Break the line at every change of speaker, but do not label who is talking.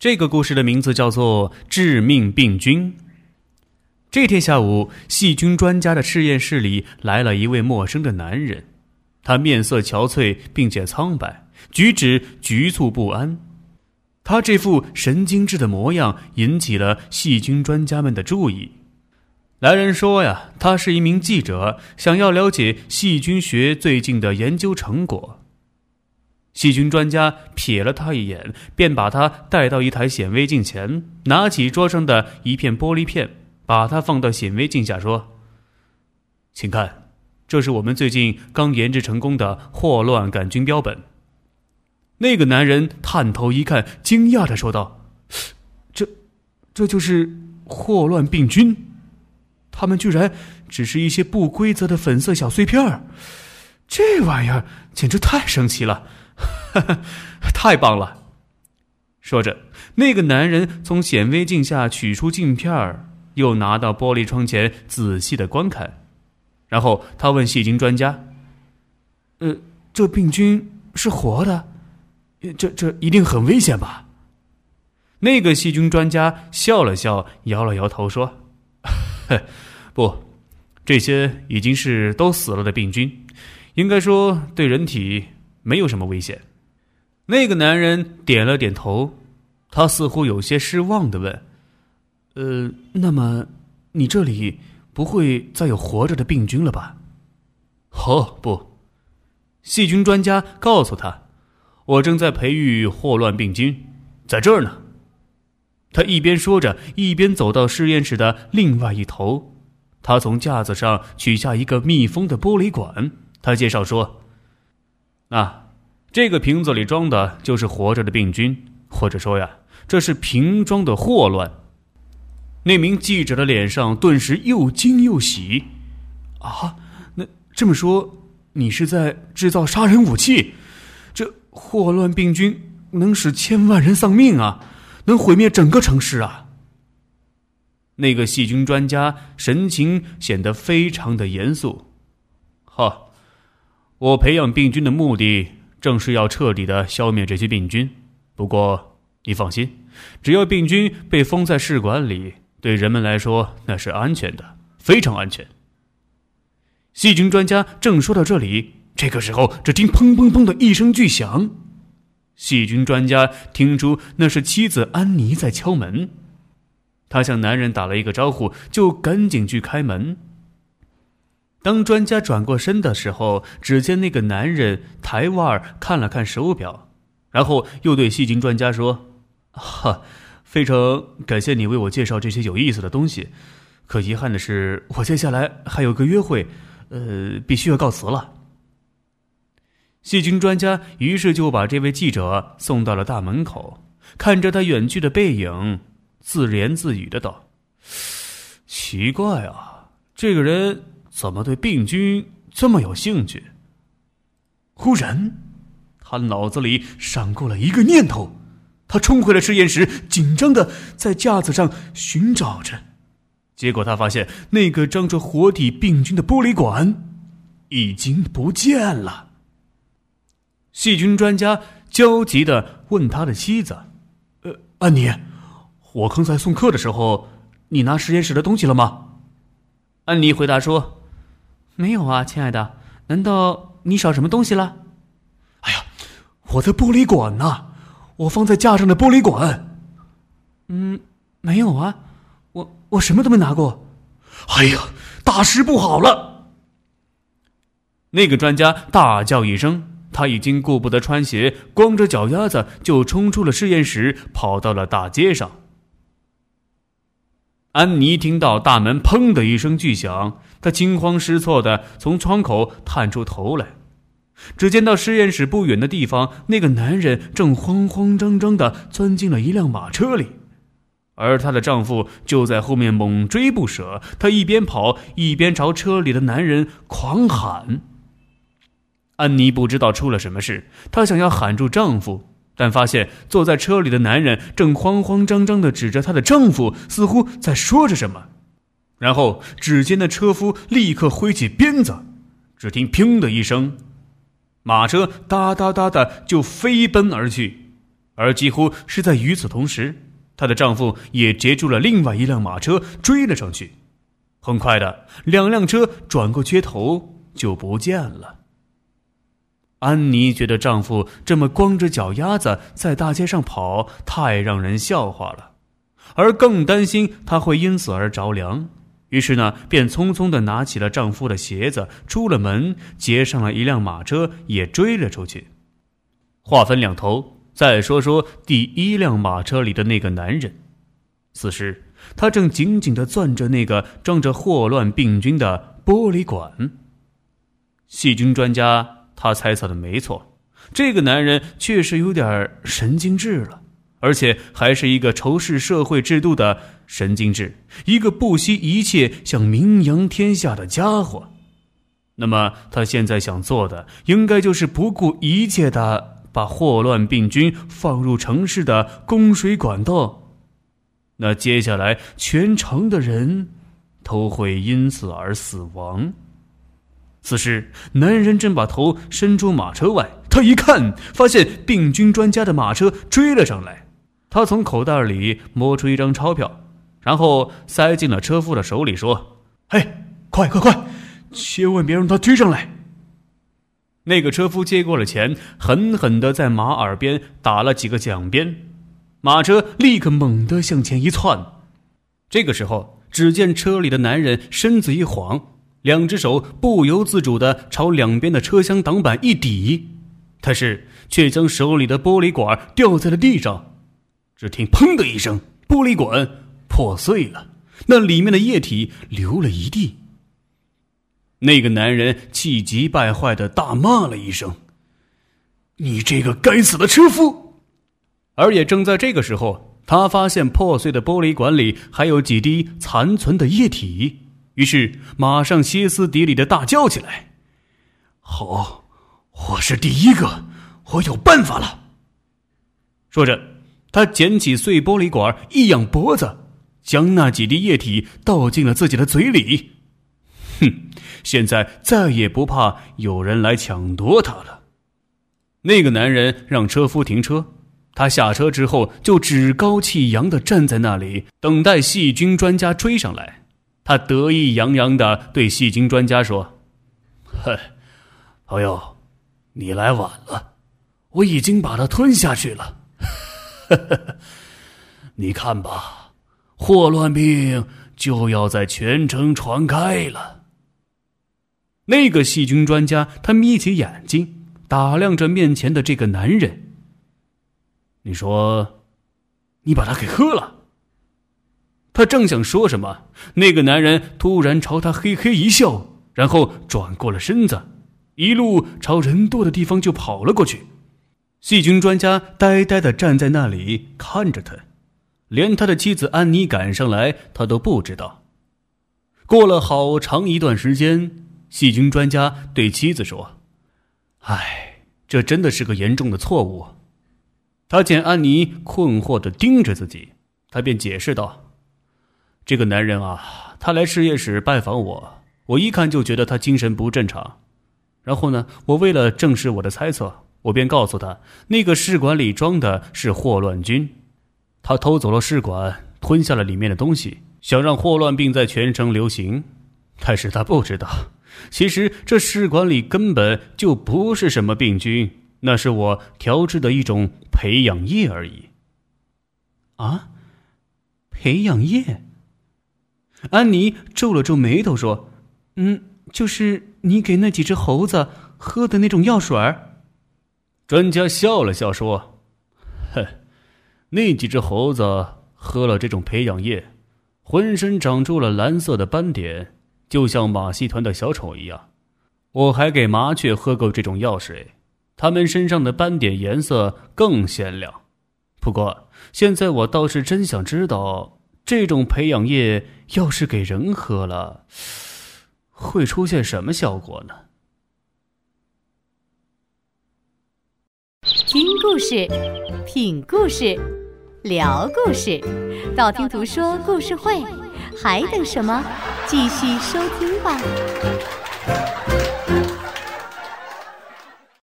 这个故事的名字叫做《致命病菌》。这天下午，细菌专家的实验室里来了一位陌生的男人，他面色憔悴并且苍白，举止局促不安。他这副神经质的模样引起了细菌专家们的注意。来人说呀，他是一名记者，想要了解细菌学最近的研究成果。细菌专家瞥了他一眼，便把他带到一台显微镜前，拿起桌上的一片玻璃片，把它放到显微镜下说：请看，这是我们最近刚研制成功的霍乱杆菌标本。那个男人探头一看，惊讶地说道：这就是霍乱病菌，它们居然只是一些不规则的粉色小碎片，这玩意儿简直太神奇了，太棒了。说着，那个男人从显微镜下取出镜片，又拿到玻璃窗前仔细地观看，然后他问细菌专家：这病菌是活的？这一定很危险吧？那个细菌专家笑了笑，摇了摇头说：不，这些已经是都死了的病菌，应该说对人体没有什么危险。那个男人点了点头，他似乎有些失望地问：那么你这里不会再有活着的病菌了吧？不，细菌专家告诉他，我正在培育霍乱病菌，在这儿呢。他一边说着，一边走到实验室的另外一头。他从架子上取下一个密封的玻璃管，他介绍说：这个瓶子里装的就是活着的病菌，或者说呀，这是瓶装的霍乱。那名记者的脸上顿时又惊又喜。那这么说，你是在制造杀人武器？这霍乱病菌能使千万人丧命啊，能毁灭整个城市啊！那个细菌专家神情显得非常的严肃。我培养病菌的目的正是要彻底的消灭这些病菌。不过你放心，只要病菌被封在试管里，对人们来说那是安全的，非常安全。细菌专家正说到这里，这个时候只听砰砰砰的一声巨响。细菌专家听出那是妻子安妮在敲门，他向男人打了一个招呼，就赶紧去开门。当专家转过身的时候，只见那个男人抬腕看了看手表，然后又对细菌专家说：非常感谢你为我介绍这些有意思的东西，可遗憾的是，我接下来还有个约会，必须要告辞了。细菌专家于是就把这位记者送到了大门口，看着他远去的背影，自言自语的道：奇怪啊，这个人怎么对病菌这么有兴趣？忽然他脑子里闪过了一个念头，他冲回了实验室，紧张的在架子上寻找着。结果他发现那个装着活体病菌的玻璃管已经不见了。细菌专家焦急地问他的妻子：安妮，我刚才送客的时候，你拿实验室的东西了吗？安妮回答说：没有啊，亲爱的，难道你少什么东西了？我的玻璃管呢？我放在架上的玻璃管。没有啊，我什么都没拿过。大事不好了！那个专家大叫一声，他已经顾不得穿鞋，光着脚丫子就冲出了实验室，跑到了大街上。安妮听到大门砰的一声巨响，她惊慌失措地从窗口探出头来，只见到实验室不远的地方，那个男人正慌慌张张地钻进了一辆马车里，而她的丈夫就在后面猛追不舍。她一边跑一边朝车里的男人狂喊。安妮不知道出了什么事，她想要喊住丈夫，但发现坐在车里的男人正慌慌张张地指着她的丈夫，似乎在说着什么。然后只见那车夫立刻挥起鞭子，只听砰的一声，马车哒哒哒的就飞奔而去。 而几乎是在与此同时，她的丈夫也截住了另外一辆马车，追了上去。很快的，2辆车转过街头就不见了。安妮觉得丈夫这么光着脚丫子在大街上跑太让人笑话了，而更担心他会因此而着凉。于是呢，便匆匆地拿起了丈夫的鞋子，出了门，截上了一辆马车，也追了出去。话分两头，再说说第1辆马车里的那个男人。此时他正紧紧地攥着那个装着霍乱病菌的玻璃管。细菌专家他猜测的没错，这个男人确实有点神经质了，而且还是一个仇视社会制度的神经质，一个不惜一切想名扬天下的家伙。那么他现在想做的应该就是不顾一切的把霍乱病菌放入城市的供水管道，那接下来全城的人都会因此而死亡。此时男人正把头伸出马车外，他一看发现病菌专家的马车追了上来。他从口袋里摸出一张钞票，然后塞进了车夫的手里，说：嘿，快，千万别让他追上来。那个车夫接过了钱，狠狠地在马耳边打了几个响鞭，马车立刻猛地向前一窜。这个时候只见车里的男人身子一晃，2只手不由自主地朝两边的车厢挡板一抵，但是却将手里的玻璃管掉在了地上。只听砰的一声，玻璃管破碎了，那里面的液体流了一地。那个男人气急败坏地大骂了一声：你这个该死的车夫！而也正在这个时候，他发现破碎的玻璃管里还有几滴残存的液体，于是马上歇斯底里地大叫起来：好，我是第一个，我有办法了！说着，他捡起碎玻璃管，一仰脖子，将那几滴液体倒进了自己的嘴里。现在再也不怕有人来抢夺他了。那个男人让车夫停车，他下车之后就趾高气扬地站在那里，等待细菌专家追上来。他得意洋洋地对细菌专家说：朋友，你来晚了，我已经把它吞下去了。你看吧，霍乱病就要在全城传开了。那个细菌专家他眯起眼睛打量着面前的这个男人。你说你把它给喝了？他正想说什么，那个男人突然朝他嘿嘿一笑，然后转过了身子，一路朝人多的地方就跑了过去。细菌专家呆呆地站在那里看着他，连他的妻子安妮赶上来他都不知道。过了好长一段时间，细菌专家对妻子说：这真的是个严重的错误。他见安妮困惑地盯着自己，他便解释道：这个男人啊，他来实验室拜访我一看就觉得他精神不正常。然后呢，我为了证实我的猜测，我便告诉他那个试管里装的是霍乱菌。他偷走了试管，吞下了里面的东西，想让霍乱病在全城流行。但是他不知道，其实这试管里根本就不是什么病菌，那是我调制的一种培养液而已。培养液？安妮皱了皱眉头说：就是你给那几只猴子喝的那种药水。专家笑了笑说：那几只猴子喝了这种培养液，浑身长出了蓝色的斑点，就像马戏团的小丑一样。我还给麻雀喝过这种药水，它们身上的斑点颜色更鲜亮。不过现在我倒是真想知道，这种培养液要是给人喝了，会出现什么效果呢？
听故事，品故事，聊故事，道听途说故事会，还等什么？继续收听吧。